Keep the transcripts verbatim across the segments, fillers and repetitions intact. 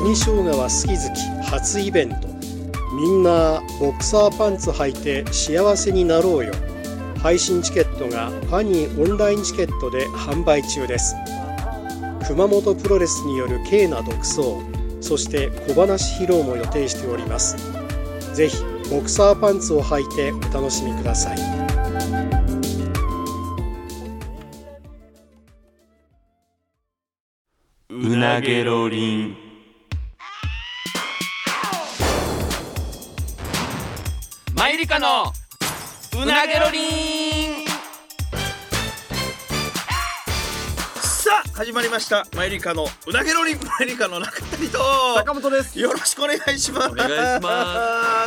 紅生姜は好き好き初イベント。みんなボクサーパンツ履いて幸せになろうよ。配信チケットがファニーオンラインチケットで販売中です。熊本プロレスによる軽な独走、そして小話披露も予定しております。ぜひボクサーパンツを履いてお楽しみください。 うなげろりん。マイリカのうなげろりん。 さあ始まりました、マイリカのうなげろりん。マイリカの中谷と坂本です。 よろしくお願いします。 お願いします。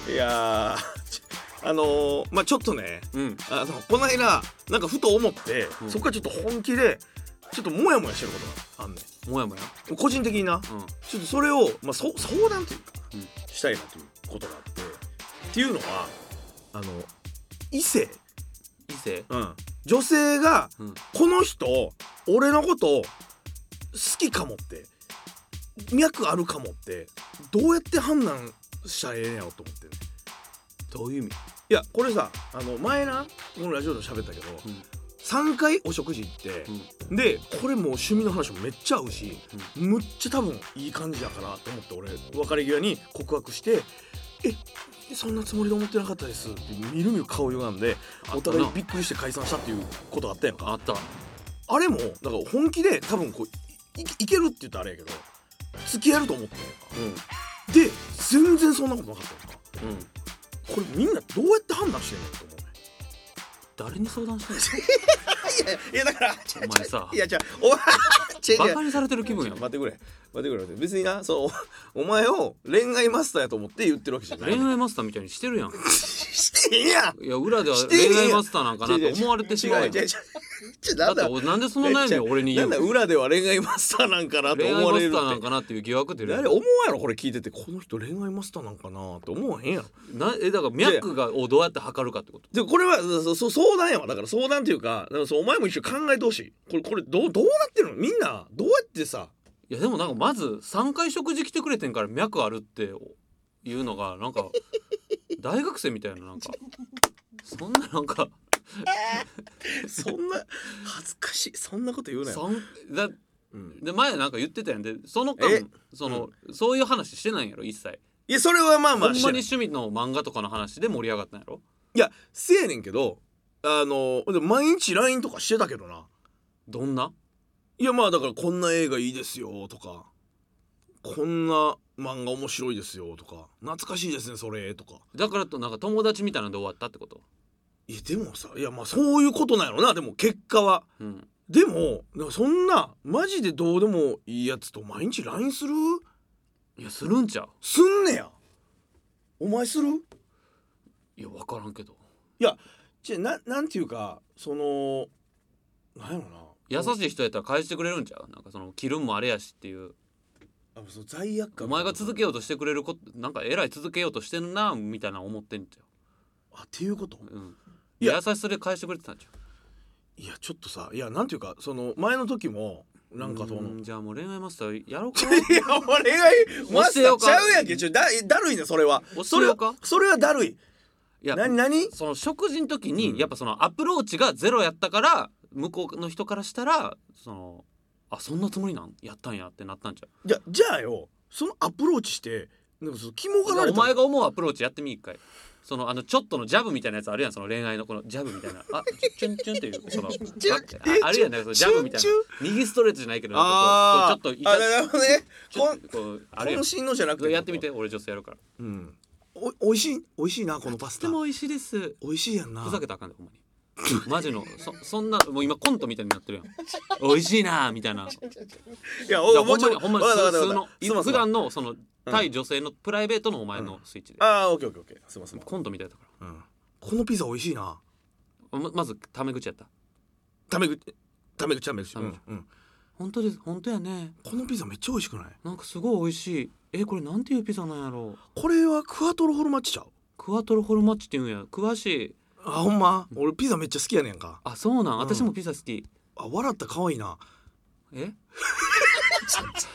いやーあのー、まあちょっとね、 うん、 あのこの間なんかふと思って、うん、そこからちょっと本気でちょっとモヤモヤしてることがあんねん。 モヤモヤ個人的にな、うん、ちょっとそれを、まあ、そ相談というか、うん、したいなということがあって、っていうのはあの異性異性、 うん、女性が、うん、この人俺のこと好きかもって脈あるかもってどうやって判断したらええんやろと思ってね。 どういう意味？ いやこれさ、あの前なこのラジオで喋ったけど、うん、さんかいお食事行って、うん、でこれもう趣味の話もめっちゃ合うし、うん、むっちゃ多分いい感じやからと思って俺別れ際に告白してえそんなつもりで思ってなかったですってみるみる顔歪んでお互いびっくりして解散したっていうことあったやんか。 あった。 あれもだから本気で多分こう い, いけるって言ったらあれやけど付き合えると思ってんやんか、うん、で全然そんなことなかったやんか、うん、これみんなどうやって判断してんのと思うね。 誰に相談してんの？ いやいやだからお前さいやじゃお前バカにされてる気分やん。 待ってくれ待ってくれ待って別になそうお前を恋愛マスターやと思って言ってるわけじゃない。 恋愛マスターみたいにしてるやん。 してへんやん。 いや裏では恋愛マスターなんかなって思われてしまうやん。だってなんでその悩みを俺に言うの？ なんだ裏では恋愛マスターなんかなと思われるって。 恋愛マスターなんかなっていう疑惑ってるやん。 誰思うやろこれ聞いててこの人恋愛マスターなんかなって思わへんやん。 なえだから脈がをどうやって測るかってこと。 でこれはそそ相談やわ。だから相談っていうか、だからそうお前も一緒に考えてほしい。これこれどうどうなってるのみんなどうやってさ。 いやでもなんかまずさんかい食事来てくれてんから脈あるっていうのがなんか大学生みたいななんかそんななんかそんな恥ずかしいそんなこと言うなよ。 だ、うん、で前なんか言ってたやんでその間その、うん、そういう話してないんやろ一切。 いやそれはまあまあほんまに趣味の漫画とかの話で盛り上がったんやろ。 いやせやねんけどあの毎日 ライン とかしてたけどな。 どんな？ いやまあだからこんな映画いいですよとかこんな漫画面白いですよとか懐かしいですねそれとか。 だからとなんか友達みたいなので終わったってこと？ いやでもさいやまあそういうことなんやろな。でも結果は、うん、でもそんなマジでどうでもいいやつと毎日 ライン する？ いやするんちゃう？ すんねや。お前する？ いや分からんけど。 いやじゃななんていうかそのなんやろな優しい人やったら返してくれるんちゃう？なんかその切るんもあれやしっていう。 あそう罪悪感。 お前が続けようとしてくれることなんかえらい続けようとしてんなみたいな思ってんちゃう？ あっていうこと？ うん。いや優しさで返してくれてたんちゃう？いやちょっとさいやなんていうかその前の時もなんかそのじゃあもう恋愛マスターやろうか。 いやもう恋愛マスターちゃうやんけ。ちょだだるいねそれは。 それはそれはだるい。 いや何何その食事の時に、うん、やっぱそのアプローチがゼロやったから向こうの人からしたらそのあそんなつもりなんやったんやってなったんちゃう？ じゃじゃあよそのアプローチしてなんかその肝がられた。 お前が思うアプローチやってみ一回。そのあのちょっとのジャブみたいなやつあるやん。その恋愛のこのジャブみたいなあチュンチュンっていうそのああるやんね。そのジャブみたいな右ストレートじゃないけどあちょっとあなるほどね。 こうあれ渾身のじゃなくてやってみて。俺女性やるから。 うん。おおいしいおいしいなこのパスタ。 とても美味しいです。 美味しいやんな。 ふざけたらあかんでほんまに。マジの そ, そんなもう今コントみたいになってるやん。美味しいなみたいな。 いやおほんまにほんまに普通の普段のその対女性のプライベートのお前のスイッチで。 ああオッケーオッケーオッケー。すみません。 コントみたいだから。 このピザ美味しいな。 ま, まずタメ口やった。 タメ口タメ口タメ口。 本当です本当やね。 このピザめっちゃ美味しくない？ なんかすごい美味しい。えこれなんていうピザなんやろう。 これはクワトロフォルマッチちゃう？ クワトロフォルマッチって言うんや。詳しい。 あほんま、俺ピザめっちゃ好きやねんか。 あそうなん、私もピザ好き。 あ笑った可愛いな。 え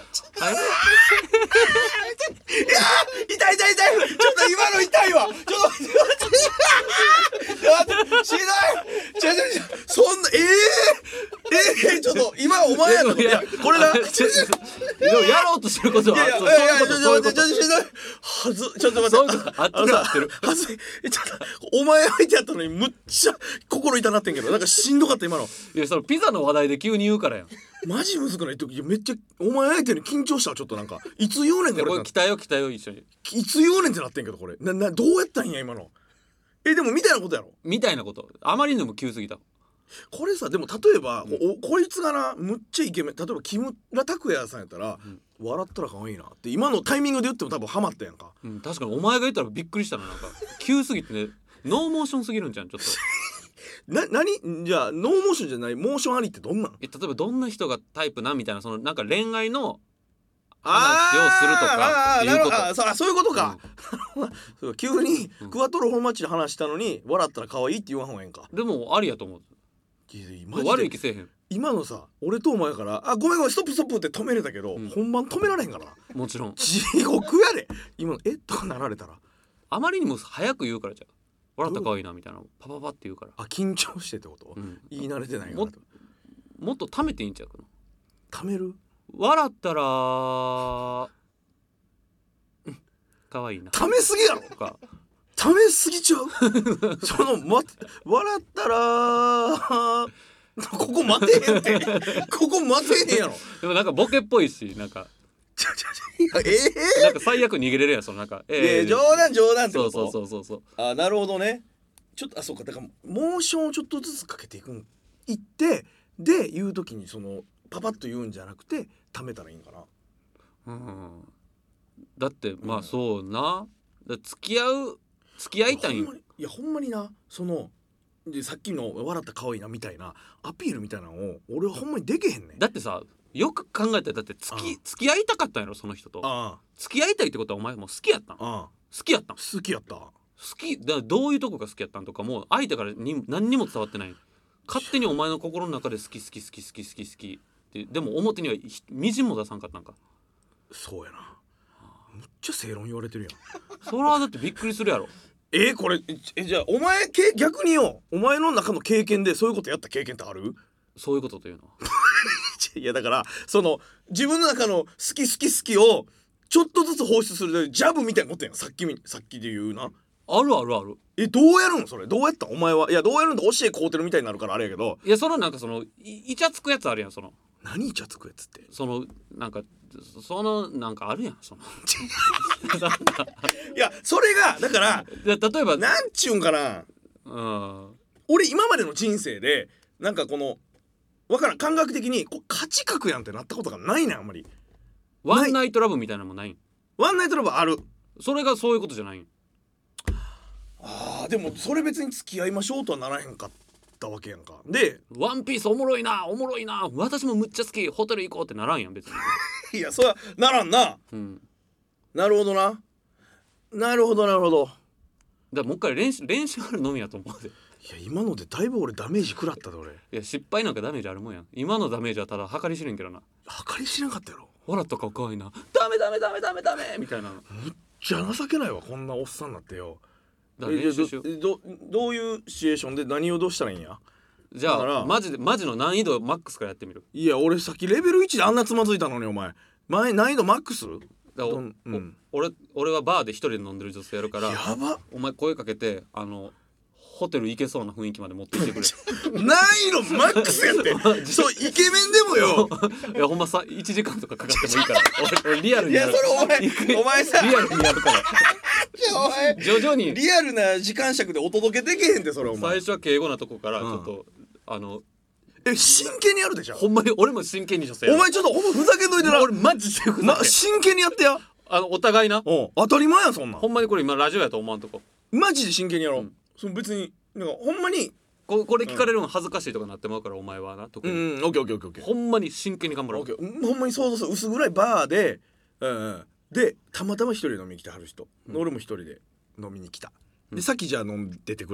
はいいやー痛い痛い痛いちょっと今の痛いわちょっと待って待ってしないちょちょちょそんなえー、えー、ちょっと今お前やったいやこれなでもやろうとしてることはいやいやそうそういうことちょそういうことちょちょちょしないはずちょっと待そうっていうことあっちが合ってるはずいえちょっとお前相手やったのにむっちゃ心痛なってんけどなんかしんどかった今のいやそのピザの話題で急に言うからやんマジむずくないいやめっちゃお前相手に緊張したわちょっとなんかいつ言うねんこれでこれ来たよ来たよ一緒にいつ言うねんってなってんけどこれななどうやったんや今のえでもみたいなことやろみたいなことあまりにも急すぎたこれさでも例えば、うん、おこいつがなむっちゃイケメン例えば木村拓哉さんやったら、うん、笑ったら可愛いなって今のタイミングで言っても多分ハマったやんか、 うん、確かにお前が言ったらびっくりしたのなんか急すぎてねノーモーションすぎるんじゃんちょっとな何じゃあノーモーションじゃないモーションありってどんなんえ例えばどんな人がタイプなみたいなそのなんか恋愛の話をするとかっていうことああそ, そういうことか、うん、急にクワトロ本マッチで話したのに笑ったら可愛いって言わんほうがええんかでもありやと思う悪い気せえへん今のさ俺とお前からあごめんごめんストップストップって止めれたけど、うん、本番止められへんからもちろん地獄やで今のえっとかなられたらあまりにも早く言うからじゃん笑ったら可愛いなみたいなパパパって言うからあ緊張してってこと、うん、言い慣れてないからも, もっと貯めていいんちゃうかな貯める笑ったら可愛いな貯めすぎやろか貯めすぎちゃうその、ま、笑ったらここ待てへんってここ待てへんやろでもなんかボケっぽいしなんかちょちょちょえー、なんか最悪逃げれるやんそのなんかえー、冗談冗談ってことそうそうそうそうあなるほどねちょっとあそうかだからモーションをちょっとずつかけていくんいってで言う時にそのパパッと言うんじゃなくて貯めたらいいんかな、うん、 だってまあそうな、だ付き合う付き合いたいんいやほんまになそのでさっきの笑った可愛いなみたいなアピールみたいなのを俺はほんまにできへんねんだってさよく考えたらだって付き付き合いたかったんやろその人とああ付き合いたいってことはお前もう好きやったんああ好きやったん好きやった好きだどういうとこが好きやったんとかもう相手からに何にも伝わってない勝手にお前の心の中で好き好き好き好き好き好きってでも表にはみじんも出さんかったんかそうやなめっちゃ正論言われてるやんそれはだってびっくりするやろえー、これえじゃあお前け逆によお前の中の経験でそういうことやった経験ってあるそういうことというのはいやだからその自分の中の好き好き好きをちょっとずつ放出するジャブみたいなことやんさっきさっきで言うなあるあるあるえどうやるのそれどうやったお前はいやどうやるんだ教えこうてるみたいになるからあれやけどいやそのなんかその い, いちゃつくやつあるやんその何イチャつくやつってそのなんかそのなんかあるやんそのいやそれがだから例えばなんちゅうんかな、うん、俺今までの人生でなんかこのわからん感覚的にこう価値格やんってなったことがないねんあんまりワンナイトラブみたいなのもないワンナイトラブあるそれがそういうことじゃないあーでもそれ別に付き合いましょうとはならへんかったわけやんかでワンピースおもろいなおもろいな私もむっちゃ好きホテル行こうってならんやん別にいやそれはならんな、うん、なるほどななるほどなるほどだからもう一回練習練習あるのみやと思うでいや今のでだいぶ俺ダメージ食らったで俺いや失敗なんかダメージあるもんやん今のダメージはただ計り知れんけどな計り知れんかったやろ笑った顔かわいいなダメダメダメダメダメみたいなむっちゃ情けないわこんなおっさんになってよだから練習しようど, ど, どういうシチュエーションで何をどうしたらいいんやじゃあマジでマジの難易度マックスからやってみるいや俺さっきレベルいちであんなつまずいたのにお前前難易度マックスだお、うん、俺, 俺はバーで一人で飲んでる女性やるからやばお前声かけてあのホテル行けそうな雰囲気まで持ってきてくれ難易度マックスやってそうイケメンでもよいやほんまさいちじかんとかかかってもいいから俺, 俺リアルにやるいやそれお前お前さリアルにやるからお前徐々にリアルな時間尺でお届けできへんってそれお前最初は敬語なとこからちょっと、うん、あのえ真剣にやるでしょほんまに俺も真剣に女性やるお前ちょっとほんまふざけんといてな俺マジでふざけ真剣にやってやあのお互いなお当たり前やんそんなんほんまにこれ今ラジオやと思わんとこマジで真剣にやろう、うん、その別になんかほんまにこ, これ聞かれるの恥ずかしいとかなってまうからお前はな特にうんオッケーオッケーオッケーほんまに真剣に頑張ろうオッケーほんまに想像する薄暗いバーで、うんうん、でたまたま一人で飲みに来てはる人、うん、俺も一人で飲みに来た、うん、でさっきじゃあ飲んでてくれ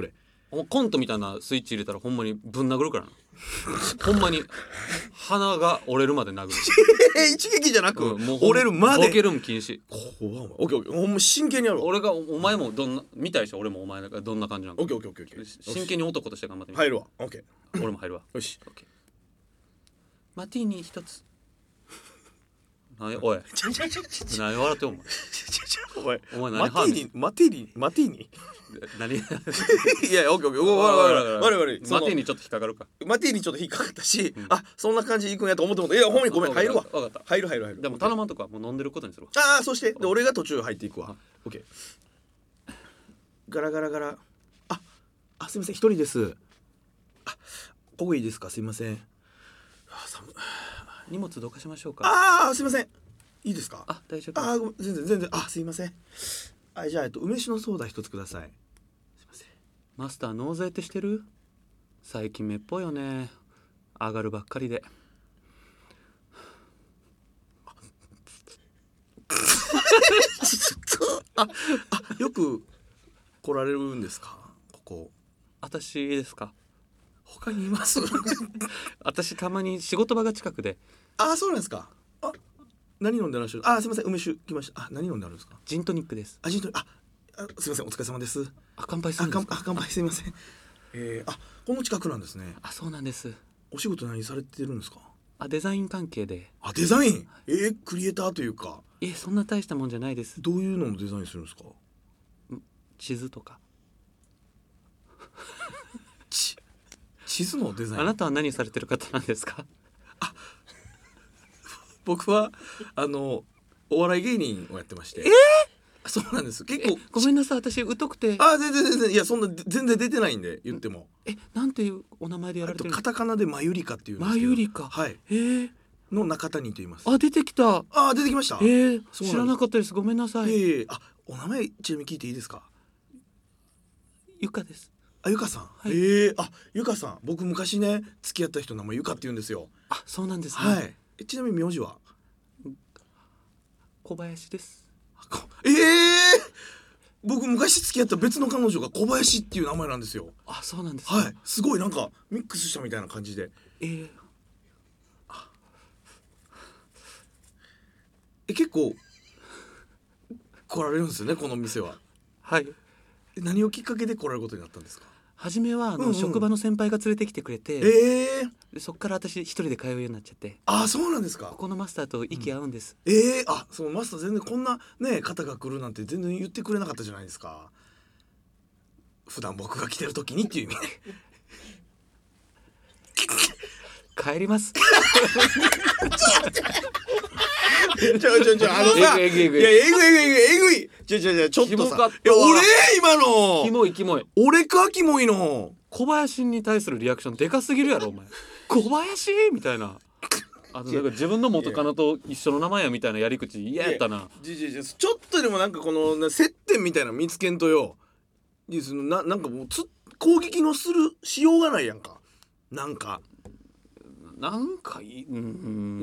コントみたいなスイッチ入れたらほんまにぶん殴るからなほんまに鼻が折れるまで殴る一撃じゃなく、 うん、もう折れるまでボケるも禁止。 怖い。オッケーオッケー、ほんま真剣にやろう。 俺がお前もどんな見たいし俺もお前がどんな感じなのかオッケーオッケーオッケーオッケー、 真剣に男として頑張ってみて。 入るわ。オッケー、 俺も入るわ。 よし。 オッケー。マティーニ一つ。何おいちょちょちょちょ何笑ってんお前お前お前何マティーニマティーニマティーニ何いやいやオッケーオッケー、お悪い悪い悪い悪い。 マティーニちょっと引っかかるか。 マティーニちょっと引っかかったし、 うんあそんな感じで行くんやと思ってもいやほんまにごめん、入るわ。 分かった。 入る入る入る。 でも頼まんとかもう飲んでることにするわ。 ああ、そしてで俺が途中入っていくわ。オッケー。ガラガラガラ。ああすいません、一人です。あここいいですか、すいません。あ寒い。 荷物どうかしましょうか。 ああすいません、いいですか。 あ大丈夫。 あーごめん、全然全然、あすいません。あじゃあ、えっと、梅酒のソーダ一つください。すいません。 マスター納税ってしてる？最近めっぽいよね。上がるばっかりで。 ああよく来られるんですか、ここ。 私ですか？ 他にいます私たまに仕事場が近くで。 あそうなんですか。あ何飲んでらっしゃる。あすいません、梅酒来ました。あ何飲んであるんですか。 ジントニックです。 あジントニああすいません、お疲れ様です。 あ乾杯すあるんですか？ 乾あ乾杯、すいません。えー、あこの近くなんですね。 あそうなんです。 お仕事何されてるんですか。 あデザイン関係で。 あデザイン、えー、クリエイターというか。 えそんな大したもんじゃないです。 どういうののデザインするんですか。 地図とか。 ち地図のデザイン。 あなたは何されてる方なんですか？ 僕はあのお笑い芸人をやってまして。えー、そうなんです。結構ごめんなさい私疎くて。 あ全然全然、いやそんな全然出てないんで言っても。 えなんていうお名前でやらあとれてるんですか？ カタカナでマユリカっていうんですけど。 マユリカ。 はい。 えー、 の中谷と言います。 あ出てきた。 あ出てきました。 えー、 そうなんです知らなかったです。ごめんなさい。 いえいえ、あお名前ちなみに聞いていいですか。 ゆかです。 あゆかさん、 はい、 ええー、あゆかさん、僕昔ね付き合った人の名前ゆかって言うんですよ。 あそうなんですね。 はいえちなみに名字は小林です。 ええー、僕昔付き合った別の彼女が小林っていう名前なんですよ。 あそうなんですね。 はいすごいなんかミックスしたみたいな感じで。 えー、 え結構来られるんですよね、この店は。 はい。 え何をきっかけで来られることになったんですか。 初めはあの、 うんうん、 職場の先輩が連れてきてくれて、 ええー、 でそっから私一人で通うようになっちゃって。 あそうなんですか。 ここのマスターと息合うんです。 うん、ええー、あそのマスター全然こんなね方が来るなんて全然言ってくれなかったじゃないですか。普段僕が来てる時にっていう意味で帰りますちょちょちょあのさえぐいえぐいいやえぐいえぐいえぐいえぐいちょちょちょちょっとキモかさったわいや俺今のキモいキモい。 俺かキモいの小林に対するリアクションでかすぎるやろお前。小林みたいな。あとなんか自分の元カノと一緒の名前やみたいなやり口嫌やったな。 じじじちょっとでもなんかこのな接点みたいなの見つけんとよ。いそのななんかもうつ攻撃のするしようがないやんか。なんかなんかいい、うん、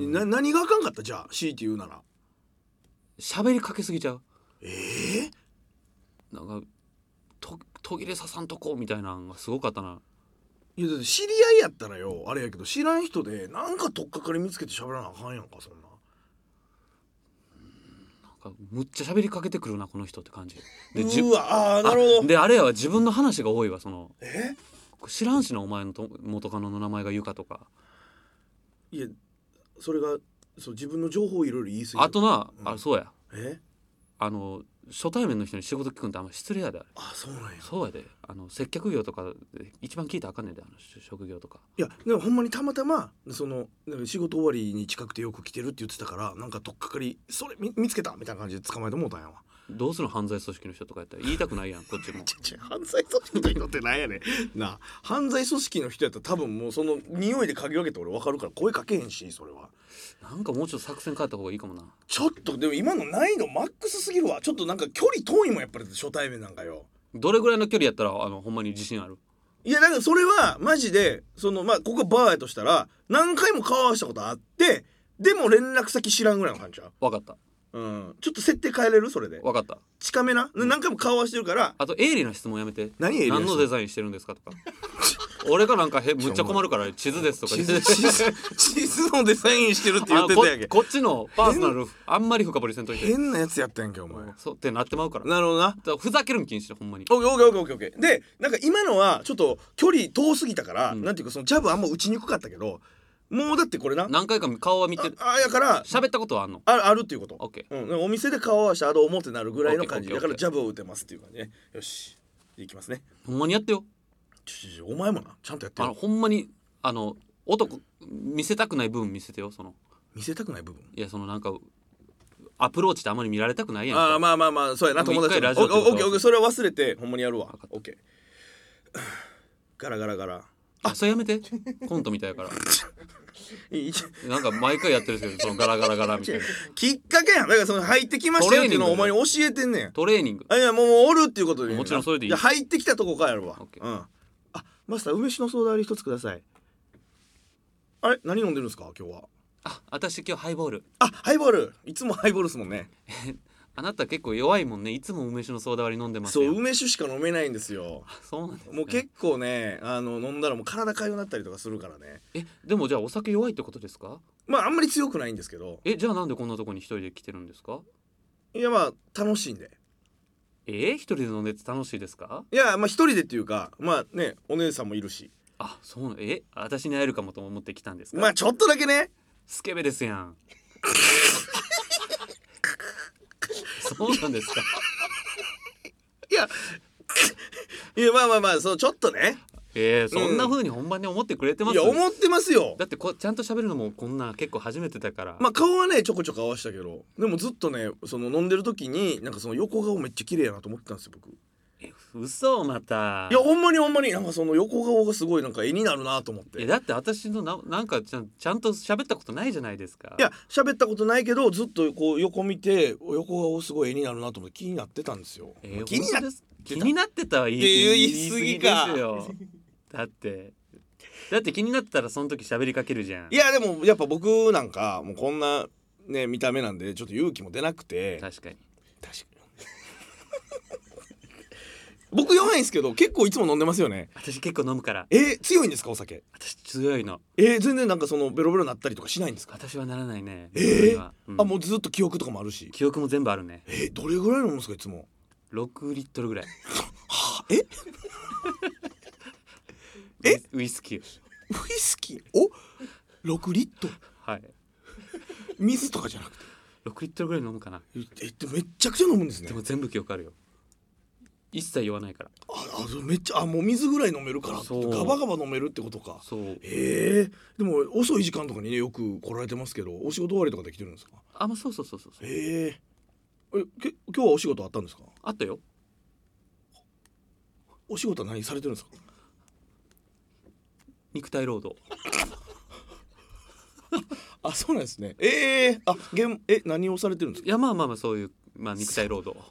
な何があかんかったじゃあ強いて言うなら。 喋りかけすぎちゃう。 ええー、なんかと途切れささんとこうみたいなのがすごかったな。 いやだって知り合いやったらよあれやけど知らん人でなんか取っかかり見つけて喋らなあかんやんかそんな。 なんかむっちゃ喋りかけてくるなこの人って感じで。 うわあーなるほど。 であれやわ自分の話が多いわ。そのえ知らんしなお前のと元カノの名前がゆかとか。 いやそれがそう自分の情報をいろいろ言い過ぎる。 あとな、 うん、 あそうやえあの初対面の人に仕事聞くんってあんま失礼やで。 あそうなんや。 そうやであの接客業とかで一番聞いたらあかんねんであの職業とか。 いやでもほんまにたまたまそのなんか仕事終わりに近くてよく来てるって言ってたからなんか取っかかりそれ 見, 見つけたみたいな感じで捕まえてもうたんやわ。 どうする犯罪組織の人とかやったら言いたくないやんこっちも。 ちょ犯罪組織の人ってなんやねんなあ犯罪組織の人やったら多分もうその匂いで嗅ぎ分けて俺分かるから声かけへんしそれは。 なんかもうちょっと作戦変えた方がいいかもな。 ちょっとでも今の難易度マックスすぎるわ。ちょっとなんか距離遠いもんやっぱり初対面なんかよ。 どれぐらいの距離やったらあのほんまに自信ある？ いやだからそれはマジでそのまあここバーやとしたら何回も顔合わせたことあってでも連絡先知らんぐらいの感じちゃう。 分かった。 うん、ちょっと設定変えれるそれで分かった。 近めな、何回も顔合わせてるから。 あと鋭利な質問やめて。 何鋭利な質問？ 何のデザインしてるんですかとか俺がなんかへむっちゃ困るから地図ですとか地図地図地図のデザインしてるって言ってたやんけ。 こ, こっちのパーソナルあんまり深掘りせんといて。 変なやつやったやんけお前。 そうってなってまうから。 なるほどな。だからふざけるん禁止だほんまに。 オッケーオッケーオッケーオッケー。でなんか今のはちょっと距離遠すぎたから、 うん、 なんていうかそのジャブあんま打ちにくかったけど、もうだってこれな何回か顔は見てる。 ああやから喋ったことはあんの？ あ, あるっていうこと。 オッケー、うん、お店で顔合わせてあと思ってなるぐらいの感じだからジャブを打てますっていう感じね。よしいきますね。 ほんまにやってよ。 ちょちょお前もなちゃんとやってよ。 あのほんまにあの男見せたくない部分見せてよ。その見せたくない部分。 いやそのなんかアプローチってあんまり見られたくないやんか。 ああまあまあまあそうやな友達。オッケーオッケーそれは忘れてほんまにやるわ。オッケーガラガラガラ。 あそれやめてコントみたいやからいいなんか毎回やってるんですけどそのガラガラガラみたいなきっかけやん。だからその入ってきましたよっていうのをお前に教えてんねん。 トレーニング。 あいやもうおるっていうことでもちろんそれでいい。 入ってきたとこからやるわ。 オッケー。 うん。あマスター梅酒のソーダ割り一つください。あれ何飲んでるんですか今日は。 あ私今日ハイボール。 あハイボールいつもハイボールですもんね。 あなた結構弱いもんね。いつも梅酒のソーダ割り飲んでますよ。 そう梅酒しか飲めないんですよ。 そうなんですね。 もう結構ねあの飲んだらもう体かゆくなったりとかするからね。 えでもじゃあお酒弱いってことですか？ まああんまり強くないんですけど。 えじゃあなんでこんなとこに一人で来てるんですか？ いやまあ楽しいんで。 えー、一人で飲んでて楽しいですか？ いやまあ一人でっていうかまあねお姉さんもいるし。 あそうなえ私に会えるかもと思って来たんですか？ まあちょっとだけね。 スケベですやんそうなんですか？ いやいやまあまあまあそうちょっとね。 えー、そんな風に本番に思ってくれてます？ いや思ってますよ。 だってこちゃんと喋るのもこんな結構初めてだから。 まあ顔はねちょこちょこ合わせたけどでもずっとねその飲んでる時になんかその横顔めっちゃ綺麗やなと思ってたんですよ僕。 え嘘また。 いやほんまにほんまになんかその横顔がすごいなんか絵になるなと思って。 えだって私のななんかちゃんちゃんと喋ったことないじゃないですか。 いや喋ったことないけどずっとこう横見て横顔すごい絵になるなと思って気になってたんですよ。 えー、 気になって気になってたは言い言い過ぎかですよだってだって気になってたらその時喋りかけるじゃん。 いやでもやっぱ僕なんかもうこんなね見た目なんでちょっと勇気も出なくて。 確かに確かに僕弱いんですけど結構いつも飲んでますよね。 私結構飲むから。 えー、強いんですかお酒？ 私強いの。 えー、全然なんかそのベロベロなったりとかしないんですか？ 私はならないね。 えーうん、 あもうずっと記憶とかもあるし。 記憶も全部あるね。 えー、どれぐらい飲むんですかいつも？ ろくリットルぐらいはええウイスキーウイスキーおろくリットル。 はい水とかじゃなくてろくリットルぐらい飲むかな。 えってめっちゃくちゃ飲むんですね。 でも全部記憶あるよ。一切言わないから。 ああめっちゃあもう水ぐらい飲めるからそうガバガバ飲めるってことか。 そうえー、でも遅い時間とかにねよく来られてますけどお仕事終わりとかで来てるんですか？ あまあそうそうそうそうそう。 えー、えけ今日はお仕事あったんですか？ あったよ。 お仕事は何されてるんですか？ 肉体労働あそうなんですね。えー、あげんえ何をされてるんですか？ いやまあまあまあそういう、まあ、肉体労働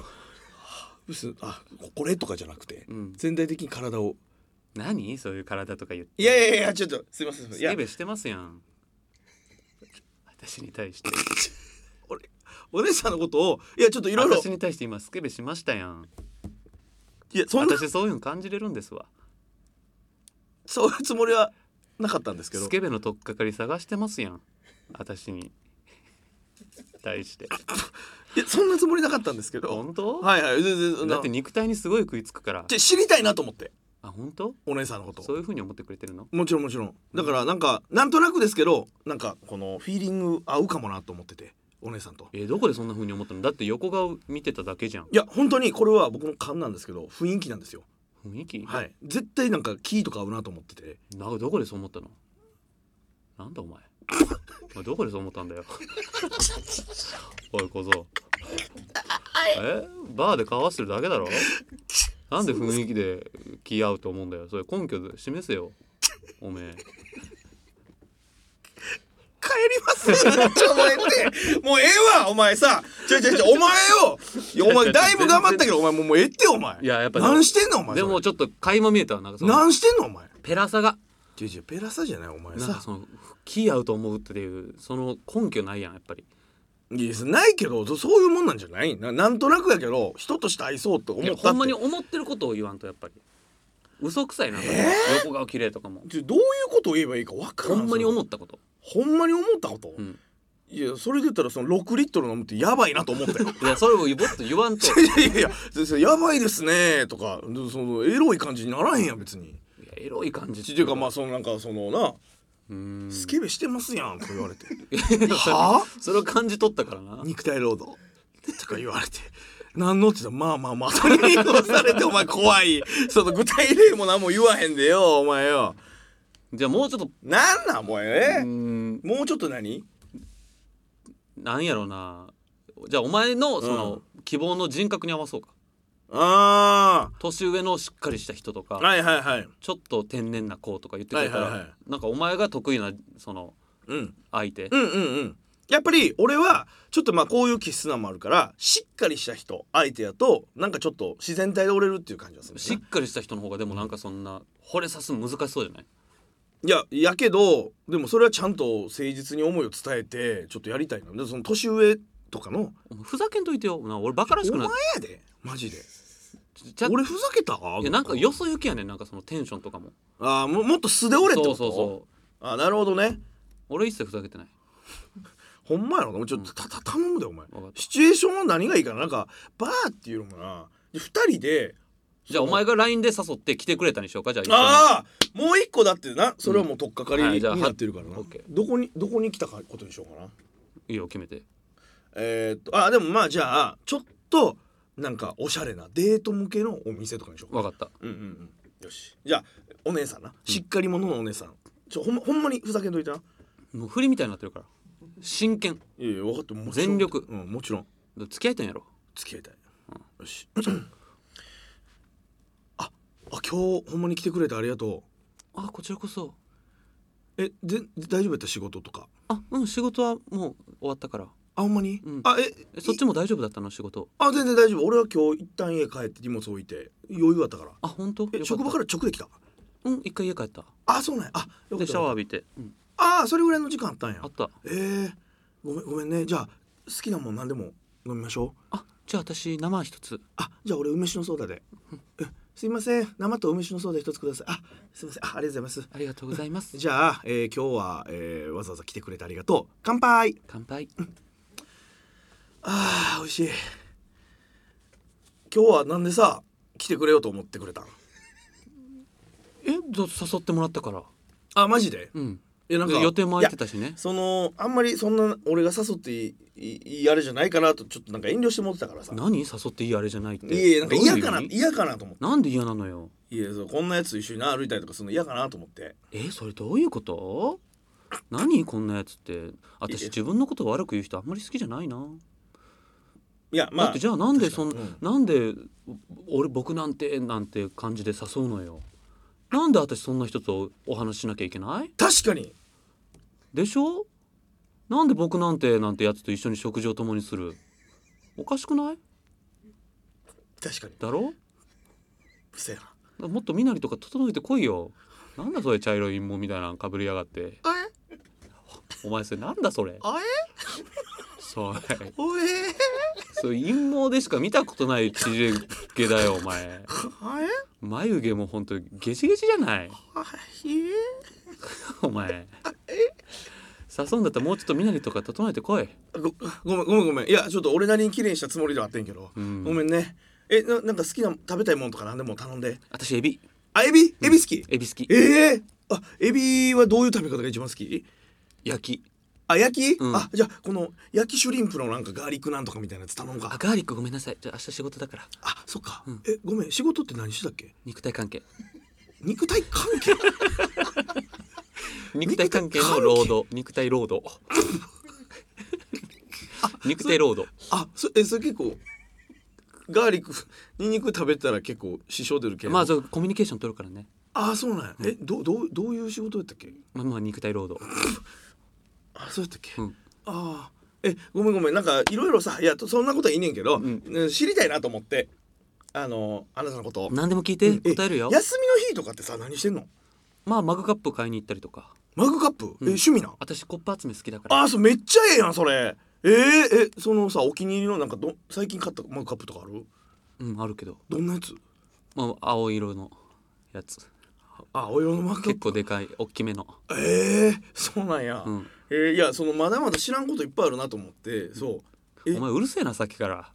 あこれとかじゃなくて、うん、全体的に体を。 何そういう体とか言って。 いやいやいやちょっとすいません。 スケベしてますやん私に対して俺お姉さんのことをいやちょっといろいろ私に対して今スケベしましたやん。 いやそんな私そういうの感じれるんですわ。 そういうつもりはなかったんですけどスケベの取っかかり探してますやん私に対していやそんなつもりなかったんですけど。 本当？ はいはい全然だって肉体にすごい食いつくからじゃ知りたいなと思って。 あ本当？ お姉さんのことそういう風に思ってくれてるの？ もちろんもちろんだからなんかなんとなくですけどなんかこのフィーリング合うかもなと思っててお姉さんと。 えー、どこでそんな風に思ったの？だって横顔見てただけじゃん。 いや本当にこれは僕の勘なんですけど雰囲気なんですよ。 雰囲気？ はい絶対なんかキーとか合うなと思ってて。 などこでそう思ったの？なんだお前お前どこでそう思ったんだよおい小僧えバーで交わしてるだけだろなんで雰囲気で気合うと思うんだよ。それ根拠で示せよおめえ帰りますちょもうええってもうええわお前さちょいちょいちょいお前よいやお前だいぶ頑張ったけどお前もうもうええってお前。 いややっぱ何してんのお前。 でもちょっと垣間見えたわなんかその何してんのお前。 ペラさがちょいちょいペラサじゃないお前さ。 なんかその気合うと思うっていうその根拠ないやんやっぱり。 いやないけどそういうもんなんじゃない な, なんとなくやけど人として愛そうと思ったって。 ほんまに思ってることを言わんとやっぱり嘘くさいな、 えー、 横顔綺麗とかもどういうことを言えばいいか分からん。 ほんまに思ったことほんまに思ったこと、 うん、 いやそれで言ったらそのろくリットル飲むってやばいなと思ったよいやそれをもっと言わんといやいやいややばいですねとかそのエロい感じにならへんやん別に。 いやエロい感じっていうかまあそのなんかそのなうーんスケベしてますやんとか言われてはぁそれを感じ取ったからな。 肉体労働とか言われて何のって言ったらまあまあまあそれに言わされてお前怖いその具体例も何も言わへんでよお前よ。 じゃあもうちょっとなんなんもうえうーんもうちょっと何なんやろな。じゃあお前のその、 うん、 希望の人格に合わそうか。 あ年上のしっかりした人とか、 はいはいはいちょっと天然な子とか言ってくれたら、 はいはいはい、 なんかお前が得意なその、 うん、 相手、 うんうんうんやっぱり俺はちょっとまあこういう気質なのもあるからしっかりした人相手やとなんかちょっと自然体で折れるっていう感じがする、ね、 しっかりした人の方がでもなんかそんな惚れさす難しそうじゃない？ いややけどでもそれはちゃんと誠実に思いを伝えてちょっとやりたいな。でその年上とかのふざけんといてよな。俺バカらしくなお前やでマジでちゃ俺ふざけた？ いやなんかよそ行きやねん。なんかそのテンションとかもああ も, もっと素で折れってこと？ そうそうそう。 あなるほどね。 俺一切ふざけてないほんまやろ。ちょっとたた頼むでお前。 分かったシチュエーションは何がいいかな。なんかバーっていうのもなふたりでじゃあお前が ライン で誘って来てくれたにしようか。じゃあ一緒にああもう一個だってなそれはもう取っかかりうんはいにじゃあなってるからな、 オッケーどこにどこに来たかことにしようかな。 いいよ決めて。 えー、っとあでもまあじゃあちょっとなんかおしゃれなデート向けのお店とかにしようか。 分かった。 うんうんうんよしじゃあお姉さんなしっかり者のお姉さんちょほんまほんまにふざけんといてな。 もう振りみたいになってるから真剣。 いやいや分かってもちろん全力うんもちろん付き合いたいんやろ。 付き合いたい、うん、よしああ今日ほんまに来てくれてありがとあこちらこそ。 う。えで大丈夫やった仕事とか？ あうん仕事はもう終わったから。 あほんまに、 うんあええそっちも大丈夫だったの仕事？ あ全然大丈夫。俺は今日一旦家帰って荷物置いて余裕あったから。 あ本当？ え職場から直で来た？ うん一回家帰った。 あそうなんや。あよかったでシャワー浴びて、うん、 あそれぐらいの時間あったんや。 あった。 えー、ごめんごめんね。じゃあ好きなもん何でも飲みましょう。 あじゃあ私生一つ。 あじゃあ俺梅酒のソーダで、えすいません生と梅酒のソーダ一つください。あすいません あ, ありがとうございます。 ありがとうございますじゃあ、えー、今日は、えー、わざわざ来てくれてありがとう。乾杯。 乾杯。 あー美味しい。今日はなんでさ来てくれようと思ってくれたん？ えだって誘ってもらったから。 あマジで？ うんいやなんか予定も空いてたしね。 そのあんまりそんな俺が誘っていいいいあれじゃないかなとちょっとなんか遠慮して持ってたからさ。 何誘っていいあれじゃないって。 いやいやなんか嫌かなどういう意味嫌かなと思って。 なんで嫌なのよ。 いやそうこんなやつ一緒にな歩いたりとかするの嫌かなと思って。 えそれどういうこと？何こんなやつって。私自分のことを悪く言う人あんまり好きじゃないな。 いやまあだってじゃあなんでそん、 うん、 なんで俺僕なんてなんて感じで誘うのよ。なんで私そんな人とお話ししなきゃいけない？ 確かにでしょ。なんで僕なんてなんてやつと一緒に食事を共にする。おかしくない？ 確かにだろ。 うせやな。 もっと身なりとか整えてこいよ。なんだそれ茶色い陰謀みたいなのかぶりやがって。 あお前それなんだそれ。 あそれおえそう陰謀でしか見たことないちじ毛だよお前。 あえ眉毛もほんとゲチゲチじゃない。 あいえお前誘うんだったらもうちょっと身なりとか整えてこい。 ごごめんごめんごめん。いやちょっと俺なりに綺麗にしたつもりではあってんけど、うん、ごめんね。え な, なんか好きな食べたいもんとか何でも頼んで。 私エビ。 あエビエビ好き、 うん、エビ好き。 ええー、あエビはどういう食べ方が一番好き？ 焼き。 あ焼き、 うん、 あじゃあこの焼きシュリンプのなんかガーリックなんとかみたいなやつ頼むか。 あガーリックごめんなさい。じゃあ明日仕事だから。 あそっか、 うん、 えごめん仕事って何してたっけ？ 肉体関係。 肉体関係肉体関係の労働。肉体労働肉体労働。 あそえそれ結構ガーリックニンニク食べたら結構支障出るけど。 まあそうコミュニケーション取るからね。 あそうなんや、うん、えどどうどういう仕事やったっけ？ まあまあ肉体労働あそうやったっけ、うん、ああえごめんごめんなんかいろいろさいやそんなことはいいねんけど、うん、知りたいなと思ってあのあなたのこと何でも聞いて、うん、答えるよ。 休みの日とかってさ何してんの？ まあマグカップ買いに行ったりとか。 マグカップ、うん、え趣味な。 私コップ集め好きだから。 あそうめっちゃええやんそれ。 えー、えそのさお気に入りのなんかど最近買ったマグカップとかある？ うんあるけど、 どんなやつ？ まあ、青色のやつあお色のマグカップ結構でかい大きめの。 えー、そうなんや、 うんえー、いやそのまだまだ知らんこといっぱいあるなと思ってそうえお前うるせえなさっきから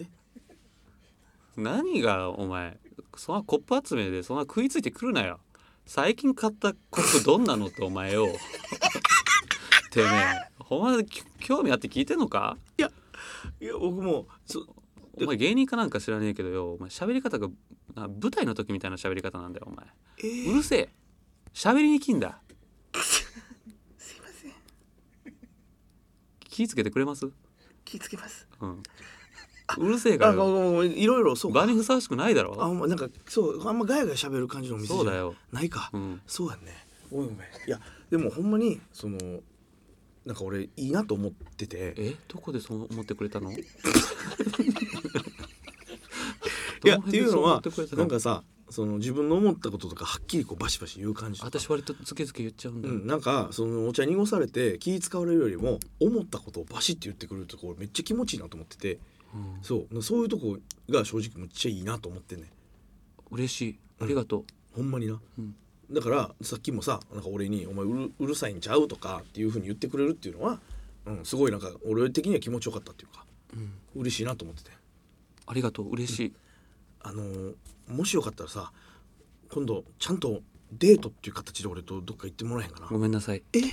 何がお前そんなコップ集めでそんな食いついてくるなよ。最近買ったコップどんなのってお前よてめえほんまき興味あって聞いてんのか。 いや僕もそお前芸人かなんか知らねえけどよ、お前喋り方がな舞台の時みたいな喋り方なんだよお前、 えー、 うるせえ喋りにきんだすいません気ぃつけてくれます？ 気ぃつけます。 うんうるせえからあもういろいろそうか場にふさわしくないだろ。 あなんかそうあんまガヤガヤ喋る感じのお店じゃそうだよないか、 うん、 そうやねごめんごめんいやでもほんまにそのなんか俺いいなと思っててえどこでそう思ってくれたのいやっていうのはなんかさその自分の思ったこととかはっきりこうバシバシ言う感じとか私割とつけつけ言っちゃうんだよ、 うん、なんかそのお茶濁されて気使われるよりも思ったことをバシッて言ってくれるところめっちゃ気持ちいいなと思ってて、 うん、 そうそういうとこが正直めっちゃいいなと思ってんね。 嬉しいありがとう、 ほんまにな、 うん、 だからさっきもさなんか俺に「お前う る, うるさいんちゃう?」とかっていう風に言ってくれるっていうのは、うん、すごいなんか俺的には気持ちよかったっていうか、うん、嬉しいなと思っててありがとう嬉しい、 うん、あのー、もしよかったらさ今度ちゃんとデートっていう形で俺とどっか行ってもらえへんかな。 ごめんなさい。 え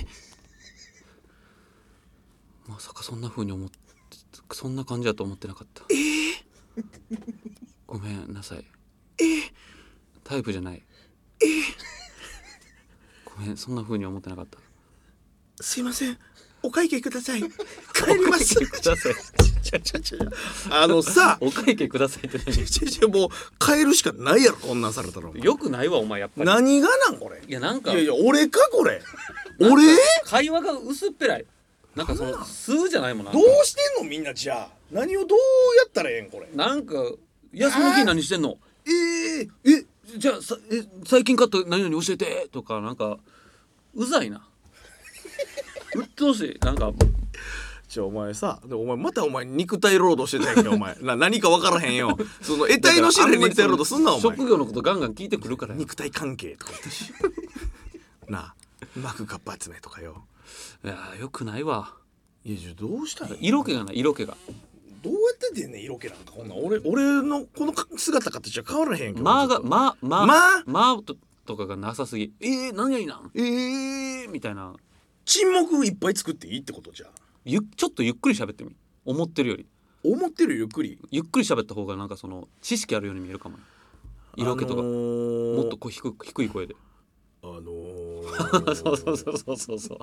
まさかそんな風に思ってそんな感じだと思ってなかった。 えー、 ごめんなさい。 えー、 タイプじゃない。 えー、 ごめんそんな風に思ってなかった。 すいませんお会計ください帰りますお会計くださいちゃちゃちゃあのさお会計くださいって何ちゃちゃもう帰るしかないやろこんなんされたらよくないわお前やっぱり。 何がなんこれ。 いやなんかいやいや俺かこれ俺会話が薄っぺらいなんかその数じゃないもんな。 どうしてんのみんなじゃあ何をどうやったらええんこれ。 なんか休み日何してんのえー、 えじゃあさえ最近買った何々教えてとかなんかうざいなうっとうしいなんかじゃあお前さでお前またお前肉体労働してたやんけお前な何か分からへんよその得体の知れる肉体労働すんなお前。 職業のことガンガン聞いてくるから肉体関係とか言ったしなあマグカップ集めとかよ。 いやよくないわ。 いやじゃあどうしたらいい色気がない色気がどうやって出んねん色気なんかこんなん俺俺のこの姿形は変わらへんけどまあがまあまあまあまあととかがなさすぎえー、何々なんえー、みたいな沈黙いっぱい作っていいってことじゃん。 ゆちょっとゆっくり喋ってみ思ってるより思ってるゆっくりゆっくり喋った方がなんかその知識あるように見えるかも色気とか、 あのー、 もっとこう低く低い声であのー、 そうそうそうそうそうそう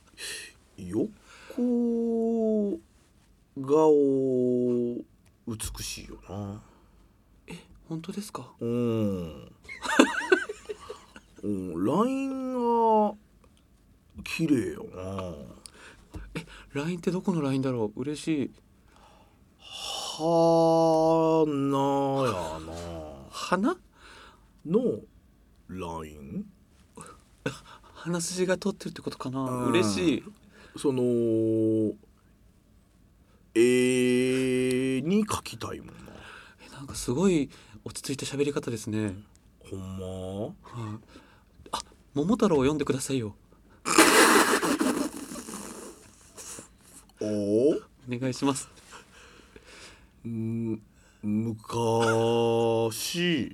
横顔美しいよな。 え本当ですか。 うんうん、ラインが綺麗よな。 え ライン ってどこの ライン だろう嬉しい。 花やな花のライン鼻筋が通ってるってことかな、 うん嬉しい。 その絵に描きたいもんな。 えなんかすごい落ち着いた喋り方ですね。 ほんま、 はい、あ桃太郎を読んでくださいよ。 おおお願いします。 む昔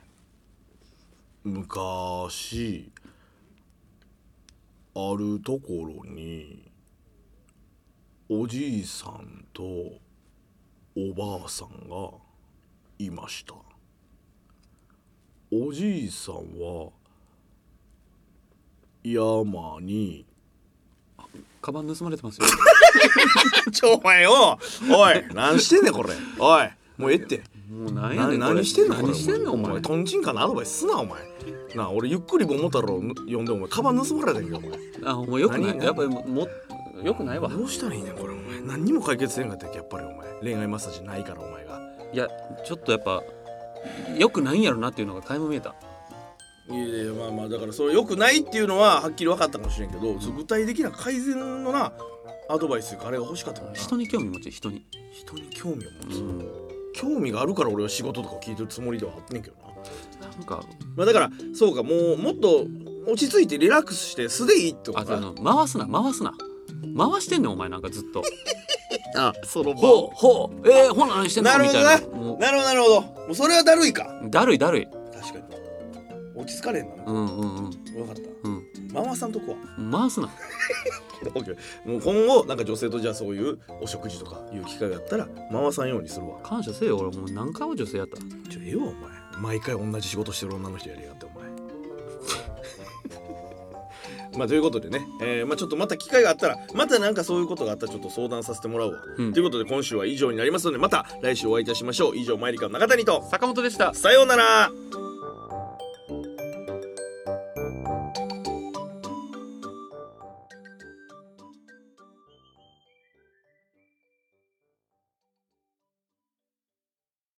昔あるところにおじいさんとおばあさんがいました。おじいさんは山にカバン盗まれてますよ。 ちょお前よおい何してんねんこれおいもうええってもう何やねんな何してんのこれ何してんのお前。 あもうよくない何やっぱりももよくないわ。 どうしたらいいねんこれお前何にも解決せんかったっけやっぱりお前恋愛マッサージないからお前が。 いやちょっとやっぱよくないんやろなっていうのが垣間見えた。 いやいやまあまあだからそれ良くないっていうのははっきり分かったかもしれんけど、その具体的な改善のなアドバイスあれが欲しかったもんな。 人に興味持ち人に人に興味を持つ、 うん、 興味があるから俺は仕事とか聞いてるつもりではあってんけどな。 なんかまあだからそうか、もうもっと落ち着いてリラックスして素でいいってことか。 あの回すな回すな回してんねんお前なんかずっとあ、そのほうほうえー、ほな何してんのなるほどなみたいなもうなるほどなるほど、もうそれはだるいか。 だるいだるい確かに落ち着かれんな。 うんうんうん分かった、 うん回さんとこは回すなオッケー。もう今後なんか女性とじゃあそういうお食事とかいう機会があったら回さんようにするわ。 感謝せえよ俺もう何回も女性やったちょええわお前、毎回同じ仕事してる女の人やりやがってお前まあということでね、えー、まあちょっとまた機会があったらまたなんかそういうことがあったらちょっと相談させてもらうわ、 うん、 ということで今週は以上になりますのでまた来週お会いいたしましょう。以上マイリカの中谷と坂本でした。 さようなら。